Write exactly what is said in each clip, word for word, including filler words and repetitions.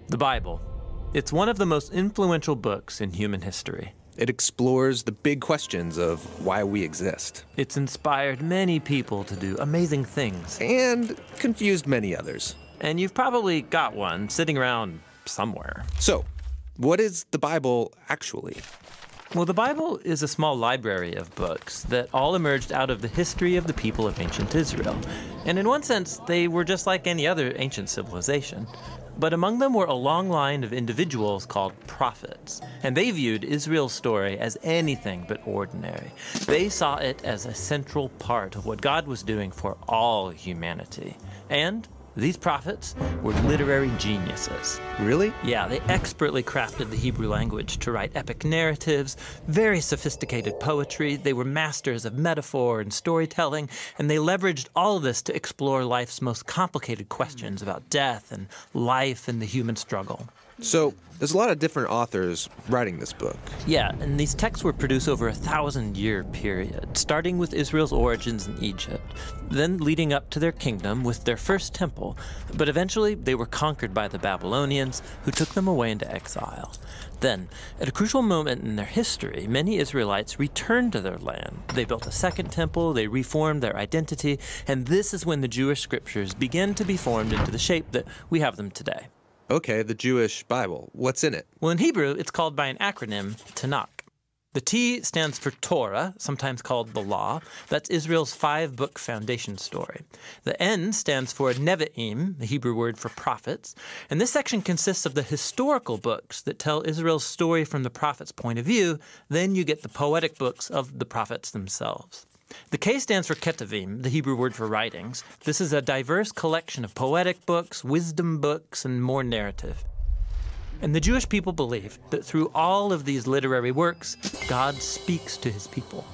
The Bible. It's one of the most influential books in human history. It explores the big questions of why we exist. It's inspired many people to do amazing things. And confused many others. And you've probably got one sitting around somewhere. So, what is the Bible actually? Well, the Bible is a small library of books that all emerged out of the history of the people of ancient Israel. And in one sense, they were just like any other ancient civilization. But among them were a long line of individuals called prophets. And they viewed Israel's story as anything but ordinary. They saw it as a central part of what God was doing for all humanity. And these prophets were literary geniuses. Really? Yeah, they expertly crafted the Hebrew language to write epic narratives, very sophisticated poetry. They were masters of metaphor and storytelling, and they leveraged all of this to explore life's most complicated questions about death and life and the human struggle. So, there's a lot of different authors writing this book. Yeah, and these texts were produced over a thousand-year period, starting with Israel's origins in Egypt, then leading up to their kingdom with their first temple, but eventually they were conquered by the Babylonians, who took them away into exile. Then, at a crucial moment in their history, many Israelites returned to their land. They built a second temple, they reformed their identity, and this is when the Jewish scriptures began to be formed into the shape that we have them today. Okay, the Jewish Bible. What's in it? Well, in Hebrew, it's called by an acronym, Tanakh. The T stands for Torah, sometimes called the Law. That's Israel's five-book foundation story. The N stands for Nevi'im, the Hebrew word for prophets. And this section consists of the historical books that tell Israel's story from the prophet's point of view. Then you get the poetic books of the prophets themselves. The K stands for Ketuvim, the Hebrew word for writings. This is a diverse collection of poetic books, wisdom books, and more narrative. And the Jewish people believed that through all of these literary works, God speaks to his people.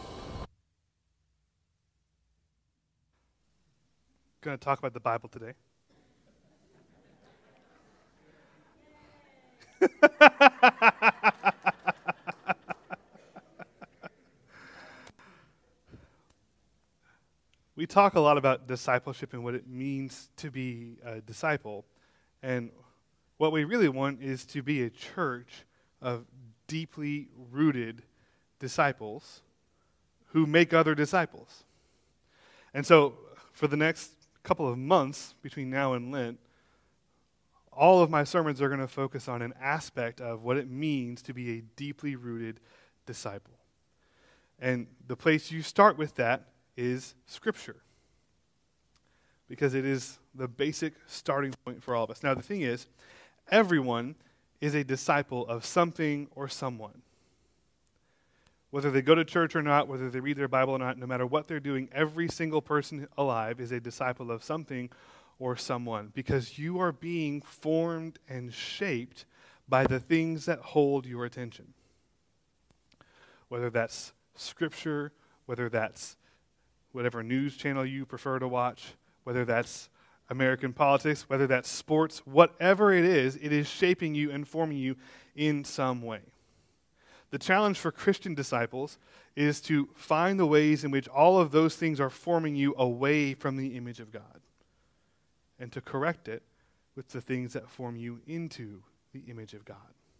Going to talk about the Bible today. We talk a lot about discipleship and what it means to be a disciple. And what we really want is to be a church of deeply rooted disciples who make other disciples. And so for the next couple of months between now and Lent, all of my sermons are going to focus on an aspect of what it means to be a deeply rooted disciple. And the place you start with that is Scripture, because it is the basic starting point for all of us. Now, the thing is, everyone is a disciple of something or someone. Whether they go to church or not, whether they read their Bible or not, no matter what they're doing, every single person alive is a disciple of something or someone, because you are being formed and shaped by the things that hold your attention. Whether that's Scripture, whether that's whatever news channel you prefer to watch, whether that's American politics, whether that's sports, whatever it is, it is shaping you and forming you in some way. The challenge for Christian disciples is to find the ways in which all of those things are forming you away from the image of God, and to correct it with the things that form you into the image of God.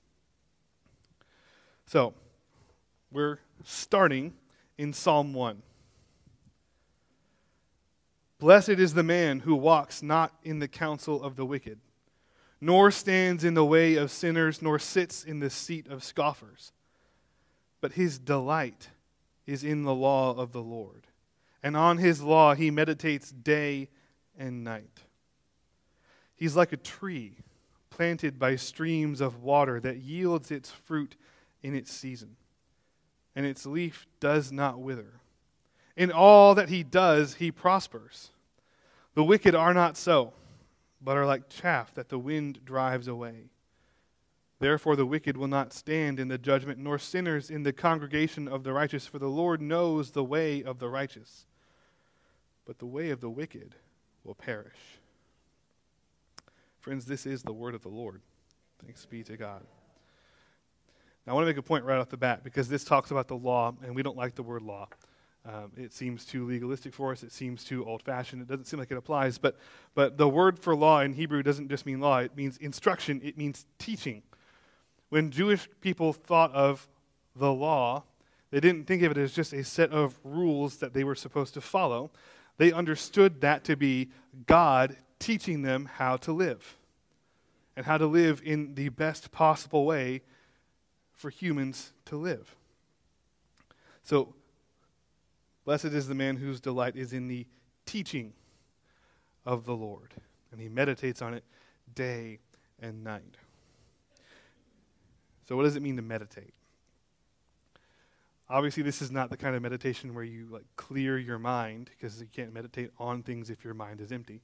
So, we're starting in Psalm one. Blessed is the man who walks not in the counsel of the wicked, nor stands in the way of sinners, nor sits in the seat of scoffers. But his delight is in the law of the Lord, and on his law he meditates day and night. He's like a tree planted by streams of water that yields its fruit in its season, and its leaf does not wither. In all that he does, he prospers. The wicked are not so, but are like chaff that the wind drives away. Therefore the wicked will not stand in the judgment, nor sinners in the congregation of the righteous, for the Lord knows the way of the righteous, but the way of the wicked will perish. Friends, this is the word of the Lord. Thanks be to God. Now, I want to make a point right off the bat, because this talks about the law, and we don't like the word law. Um, it seems too legalistic for us. It seems too old-fashioned. It doesn't seem like it applies. But, but the word for law in Hebrew doesn't just mean law. It means instruction. It means teaching. When Jewish people thought of the law, they didn't think of it as just a set of rules that they were supposed to follow. They understood that to be God teaching them how to live and how to live in the best possible way for humans to live. So, blessed is the man whose delight is in the teaching of the Lord, and he meditates on it day and night. So what does it mean to meditate? Obviously, this is not the kind of meditation where you like clear your mind, because you can't meditate on things if your mind is empty.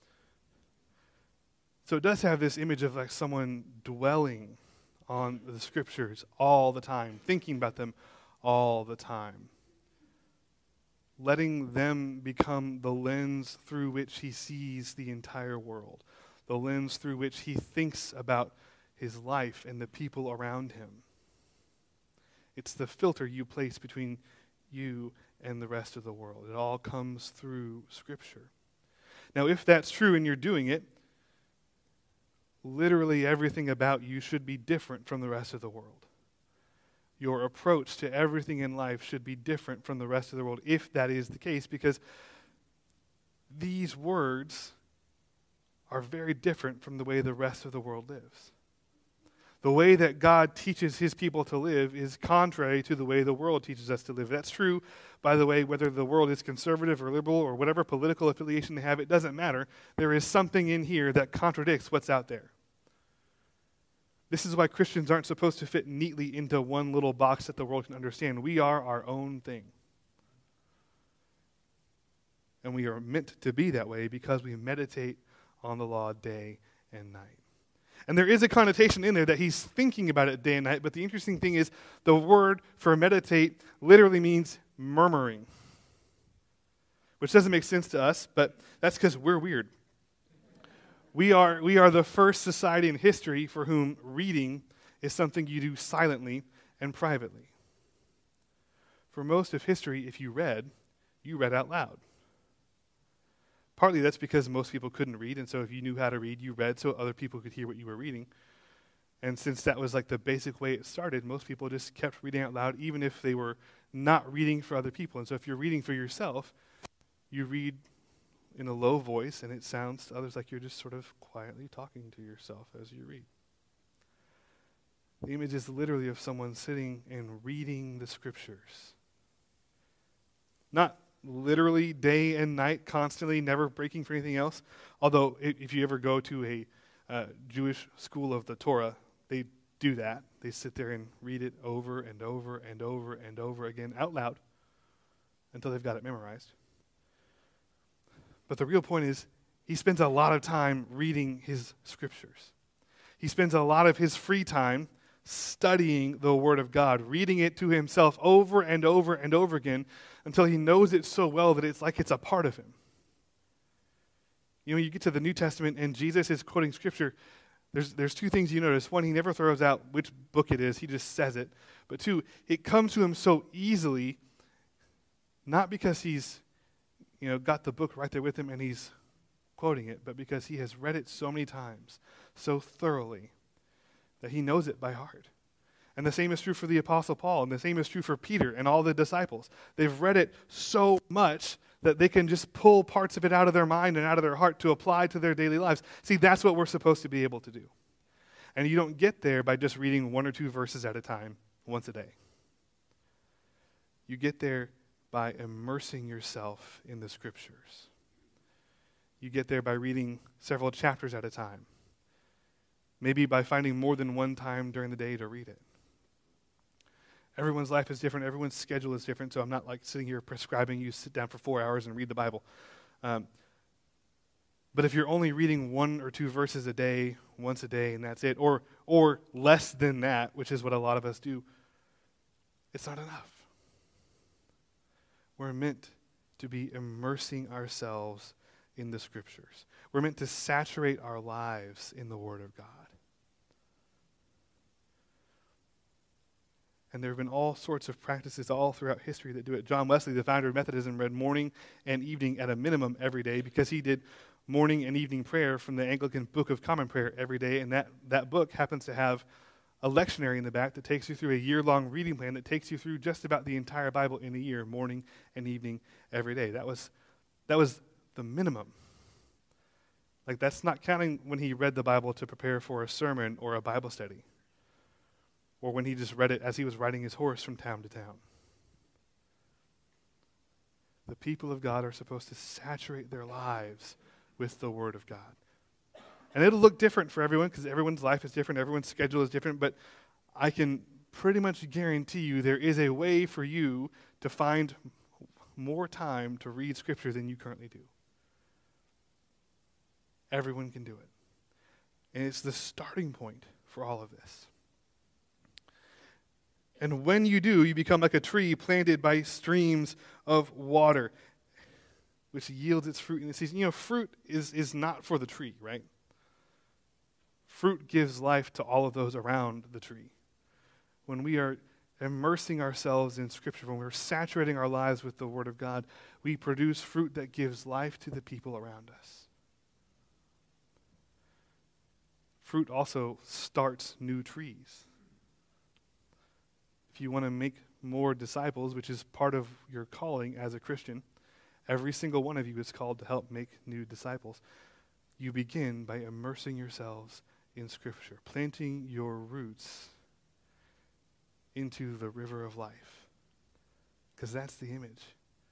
So it does have this image of like someone dwelling on the scriptures all the time, thinking about them all the time, letting them become the lens through which he sees the entire world, the lens through which he thinks about his life and the people around him. It's the filter you place between you and the rest of the world. It all comes through Scripture. Now, if that's true and you're doing it, literally everything about you should be different from the rest of the world. Your approach to everything in life should be different from the rest of the world, if that is the case, because these words are very different from the way the rest of the world lives. The way that God teaches his people to live is contrary to the way the world teaches us to live. That's true, by the way, whether the world is conservative or liberal or whatever political affiliation they have, it doesn't matter. There is something in here that contradicts what's out there. This is why Christians aren't supposed to fit neatly into one little box that the world can understand. We are our own thing. And we are meant to be that way because we meditate on the law day and night. And there is a connotation in there that he's thinking about it day and night, but the interesting thing is the word for meditate literally means murmuring, which doesn't make sense to us, but that's because we're weird. We are, we are the first society in history for whom reading is something you do silently and privately. For most of history, if you read, you read out loud. Partly that's because most people couldn't read, and so if you knew how to read, you read so other people could hear what you were reading. And since that was like the basic way it started, most people just kept reading out loud, even if they were not reading for other people. And so if you're reading for yourself, you read in a low voice, and it sounds to others like you're just sort of quietly talking to yourself as you read. The image is literally of someone sitting and reading the scriptures. Not literally day and night, constantly, never breaking for anything else. Although, if you ever go to a uh, Jewish school of the Torah, they do that. They sit there and read it over and over and over and over again out loud until they've got it memorized. But the real point is, he spends a lot of time reading his scriptures. He spends a lot of his free time studying the Word of God, reading it to himself over and over and over again until he knows it so well that it's like it's a part of him. You know, you get to the New Testament and Jesus is quoting Scripture. There's, there's two things you notice. One, he never throws out which book it is. He just says it. But two, it comes to him so easily, not because he's, you know, got the book right there with him and he's quoting it, but because he has read it so many times, so thoroughly, that he knows it by heart. And the same is true for the Apostle Paul, and the same is true for Peter and all the disciples. They've read it so much that they can just pull parts of it out of their mind and out of their heart to apply to their daily lives. See, that's what we're supposed to be able to do. And you don't get there by just reading one or two verses at a time once a day. You get there by immersing yourself in the Scriptures. You get there by reading several chapters at a time. Maybe by finding more than one time during the day to read it. Everyone's life is different. Everyone's schedule is different, so I'm not like sitting here prescribing you sit down for four hours and read the Bible. Um, but if you're only reading one or two verses a day, once a day, and that's it, or or less than that, which is what a lot of us do, it's not enough. We're meant to be immersing ourselves in the Scriptures. We're meant to saturate our lives in the Word of God. And there have been all sorts of practices all throughout history that do it. John Wesley, the founder of Methodism, read morning and evening at a minimum every day because he did morning and evening prayer from the Anglican Book of Common Prayer every day. And that, that book happens to have a lectionary in the back that takes you through a year-long reading plan that takes you through just about the entire Bible in a year, morning and evening every day. That was, that was the minimum. Like, that's not counting when he read the Bible to prepare for a sermon or a Bible study, or when he just read it as he was riding his horse from town to town. The people of God are supposed to saturate their lives with the Word of God. And it'll look different for everyone because everyone's life is different, everyone's schedule is different, but I can pretty much guarantee you there is a way for you to find more time to read Scripture than you currently do. Everyone can do it. And it's the starting point for all of this. And when you do, you become like a tree planted by streams of water, which yields its fruit in the season. You know, fruit is, is not for the tree, right? Fruit gives life to all of those around the tree. When we are immersing ourselves in Scripture, when we're saturating our lives with the Word of God, we produce fruit that gives life to the people around us. Fruit also starts new trees. If you want to make more disciples, which is part of your calling as a Christian, every single one of you is called to help make new disciples. You begin by immersing yourselves in Scripture, planting your roots into the river of life, because that's the image.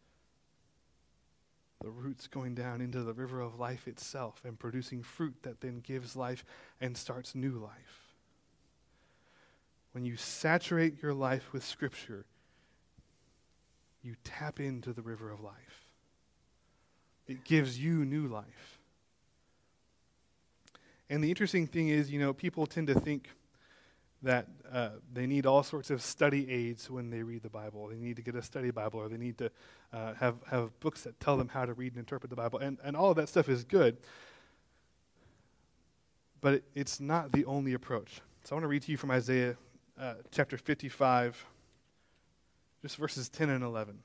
The roots going down into the river of life itself and producing fruit that then gives life and starts new life. When you saturate your life with Scripture, you tap into the river of life. It gives you new life. And the interesting thing is, you know, people tend to think that uh, they need all sorts of study aids when they read the Bible. They need to get a study Bible, or they need to uh, have, have books that tell them how to read and interpret the Bible. And, and all of that stuff is good. But it, it's not the only approach. So I want to read to you from Isaiah uh, chapter fifty-five, just verses ten and eleven.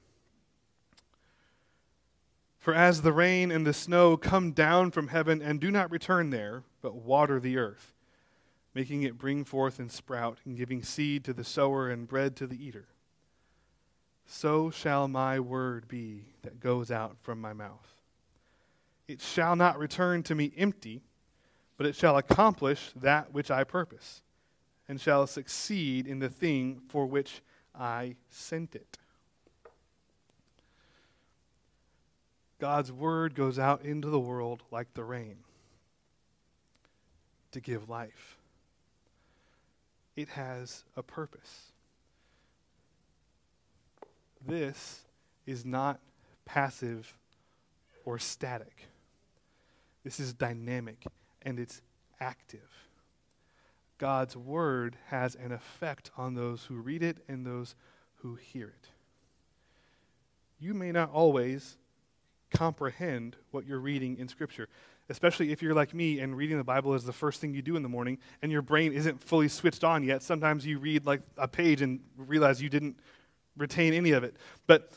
For as the rain and the snow come down from heaven and do not return there, but water the earth, making it bring forth and sprout, and giving seed to the sower and bread to the eater, so shall my word be that goes out from my mouth. It shall not return to me empty, but it shall accomplish that which I purpose, and shall succeed in the thing for which I sent it. God's word goes out into the world like the rain to give life. It has a purpose. This is not passive or static. This is dynamic and it's active. God's word has an effect on those who read it and those who hear it. You may not always comprehend what you're reading in Scripture, especially if you're like me and reading the Bible is the first thing you do in the morning and your brain isn't fully switched on yet. Sometimes you read like a page and realize you didn't retain any of it. But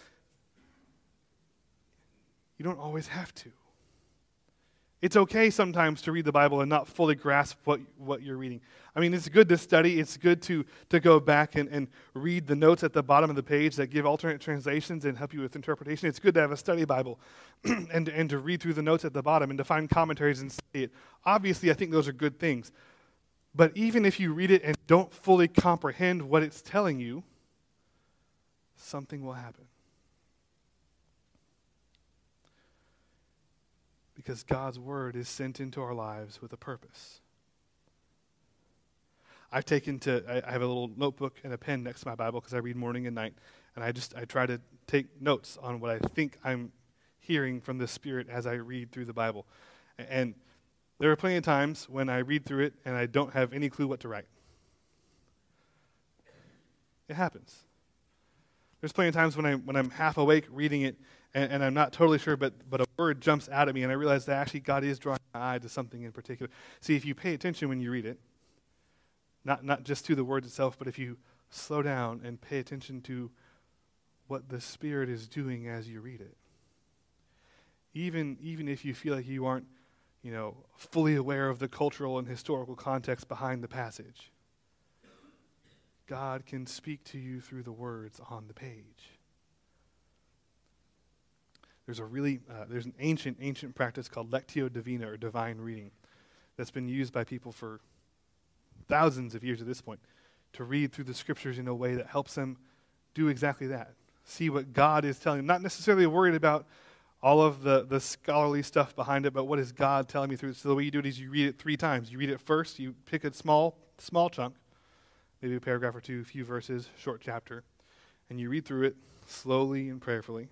you don't always have to. It's okay sometimes to read the Bible and not fully grasp what, what you're reading. I mean, it's good to study. It's good to, to go back and, and read the notes at the bottom of the page that give alternate translations and help you with interpretation. It's good to have a study Bible and, and to read through the notes at the bottom and to find commentaries and study it. Obviously, I think those are good things. But even if you read it and don't fully comprehend what it's telling you, something will happen. Because God's word is sent into our lives with a purpose. I've taken to, I, I have a little notebook and a pen next to my Bible because I read morning and night. And I just, I try to take notes on what I think I'm hearing from the Spirit as I read through the Bible. And there are plenty of times when I read through it and I don't have any clue what to write. It happens. There's plenty of times when, I, when I'm half awake reading it and, and I'm not totally sure, but, but a word jumps out at me and I realize that actually God is drawing my eye to something in particular. See, if you pay attention when you read it, not, not just to the words itself, but if you slow down and pay attention to what the Spirit is doing as you read it. Even, even if you feel like you aren't, you know, fully aware of the cultural and historical context behind the passage, God can speak to you through the words on the page. There's a really, uh, there's an ancient, ancient practice called Lectio Divina, or divine reading, that's been used by people for thousands of years at this point, to read through the scriptures in a way that helps them do exactly that. See what God is telling them. Not necessarily worried about all of the, the scholarly stuff behind it, but what is God telling me through it? So the way you do it is you read it three times. You read it first, you pick a small, small chunk, maybe a paragraph or two, a few verses, short chapter, and you read through it slowly and prayerfully.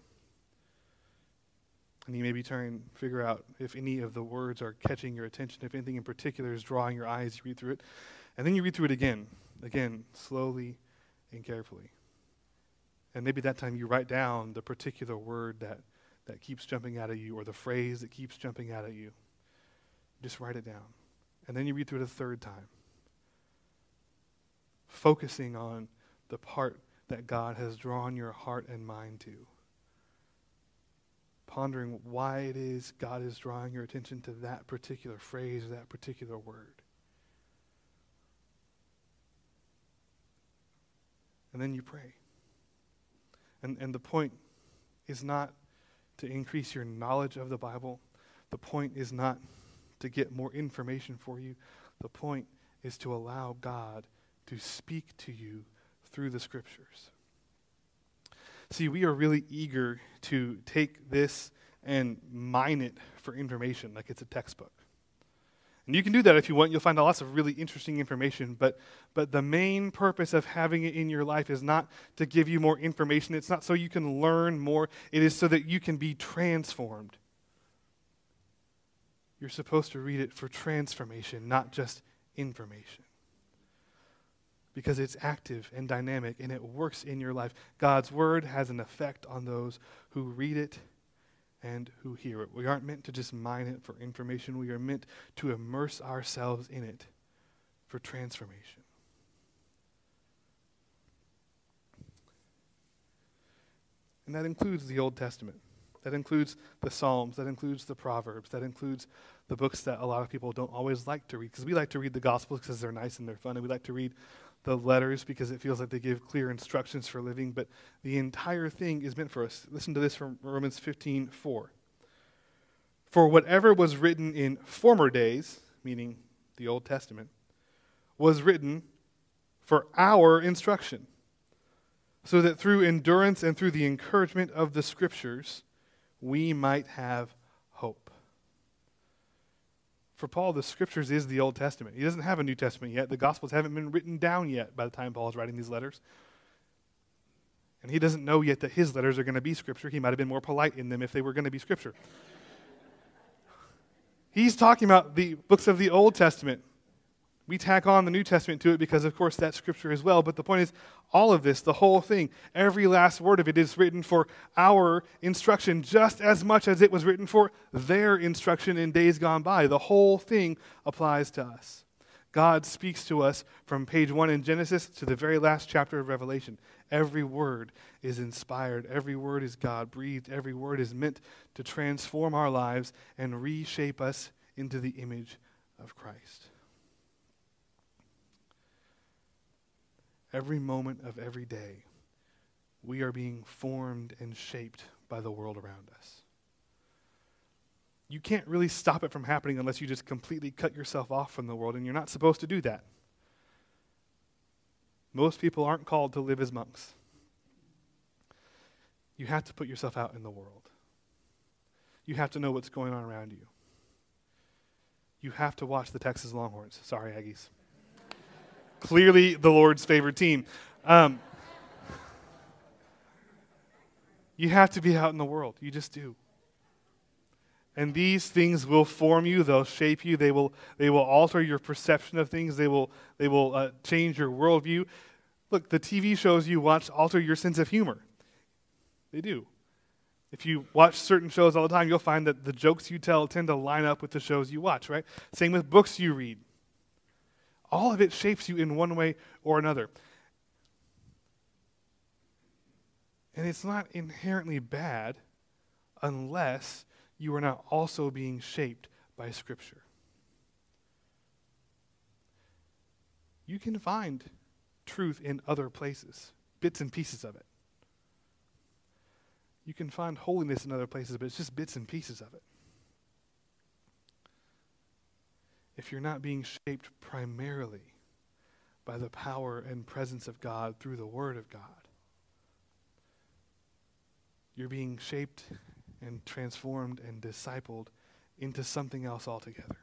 And you maybe try and figure out if any of the words are catching your attention, if anything in particular is drawing your eyes, you read through it. And then you read through it again, again, slowly and carefully. And maybe that time you write down the particular word that, that keeps jumping out at you, or the phrase that keeps jumping out at you. Just write it down. And then you read through it a third time, focusing on the part that God has drawn your heart and mind to. Pondering why it is God is drawing your attention to that particular phrase or that particular word. And then you pray. And, and the point is not to increase your knowledge of the Bible. The point is not to get more information for you. The point is to allow God to speak to you through the scriptures. See, we are really eager to take this and mine it for information like it's a textbook. And you can do that if you want. You'll find lots of really interesting information, but, but the main purpose of having it in your life is not to give you more information. It's not so you can learn more. It is so that you can be transformed. You're supposed to read it for transformation, not just information. Because it's active and dynamic and it works in your life. God's word has an effect on those who read it and who hear it. We aren't meant to just mine it for information. We are meant to immerse ourselves in it for transformation. And that includes the Old Testament. That includes the Psalms. That includes the Proverbs. That includes the books that a lot of people don't always like to read. Because we like to read the Gospels because they're nice and they're fun. And we like to read the letters because it feels like they give clear instructions for living. But the entire thing is meant for us. Listen to this from Romans fifteen four. For whatever was written in former days, meaning the Old Testament, was written for our instruction, so that through endurance and through the encouragement of the Scriptures, we might have hope. For Paul, the Scriptures is the Old Testament. He doesn't have a New Testament yet. The Gospels haven't been written down yet by the time Paul is writing these letters. And he doesn't know yet that his letters are going to be Scripture. He might have been more polite in them if they were going to be Scripture. He's talking about the books of the Old Testament. We tack on the New Testament to it because, of course, that's Scripture as well. But the point is, all of this, the whole thing, every last word of it is written for our instruction just as much as it was written for their instruction in days gone by. The whole thing applies to us. God speaks to us from page one in Genesis to the very last chapter of Revelation. Every word is inspired. Every word is God-breathed. Every word is meant to transform our lives and reshape us into the image of Christ. Every moment of every day, we are being formed and shaped by the world around us. You can't really stop it from happening unless you just completely cut yourself off from the world, and you're not supposed to do that. Most people aren't called to live as monks. You have to put yourself out in the world. You have to know what's going on around you. You have to watch the Texas Longhorns. Sorry, Aggies. Clearly the Lord's favorite team. Um, you have to be out in the world. You just do. And these things will form you. They'll shape you. They will, they will alter your perception of things. They will, they will uh, change your worldview. Look, the T V shows you watch alter your sense of humor. They do. If you watch certain shows all the time, you'll find that the jokes you tell tend to line up with the shows you watch, right? Same with books you read. All of it shapes you in one way or another. And it's not inherently bad unless you are not also being shaped by Scripture. You can find truth in other places, bits and pieces of it. You can find holiness in other places, but it's just bits and pieces of it. If you're not being shaped primarily by the power and presence of God through the Word of God, you're being shaped and transformed and discipled into something else altogether.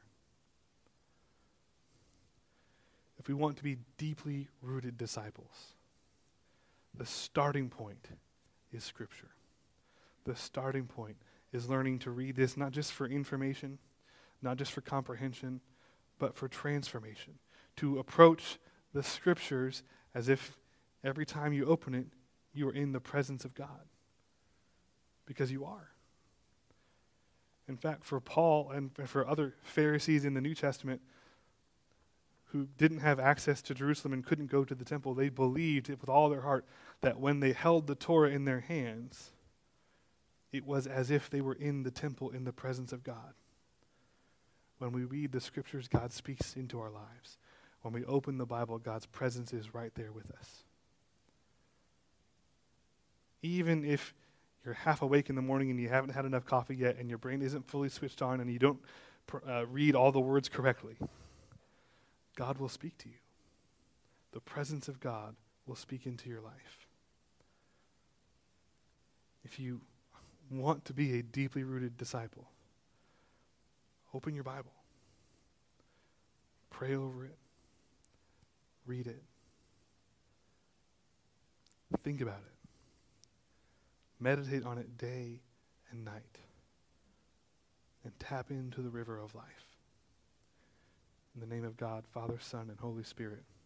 If we want to be deeply rooted disciples, the starting point is Scripture. The starting point is learning to read this not just for information, not just for comprehension, but for transformation. To approach the Scriptures as if every time you open it, you are in the presence of God. Because you are. In fact, for Paul and for other Pharisees in the New Testament who didn't have access to Jerusalem and couldn't go to the temple, they believed it with all their heart that when they held the Torah in their hands, it was as if they were in the temple in the presence of God. When we read the Scriptures, God speaks into our lives. When we open the Bible, God's presence is right there with us. Even if you're half awake in the morning and you haven't had enough coffee yet and your brain isn't fully switched on and you don't uh, read all the words correctly, God will speak to you. The presence of God will speak into your life. If you want to be a deeply rooted disciple, open your Bible. Pray over it. Read it. Think about it. Meditate on it day and night. And tap into the river of life. In the name of God, Father, Son, and Holy Spirit.